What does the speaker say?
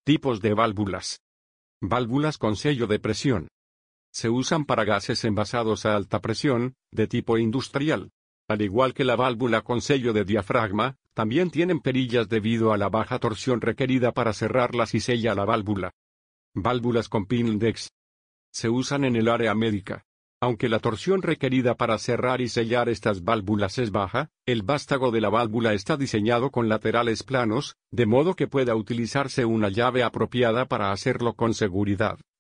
Tipos de válvulas. Válvulas con sello de presión. Se usan para gases envasados a alta presión, de tipo industrial. Al igual que la válvula con sello de diafragma, también tienen perillas debido a la baja torsión requerida para cerrarlas y sella la válvula. Válvulas con pin index. Se usan en el área médica. Aunque la torsión requerida para cerrar y sellar estas válvulas es baja, el vástago de la válvula está diseñado con laterales planos, de modo que pueda utilizarse una llave apropiada para hacerlo con seguridad.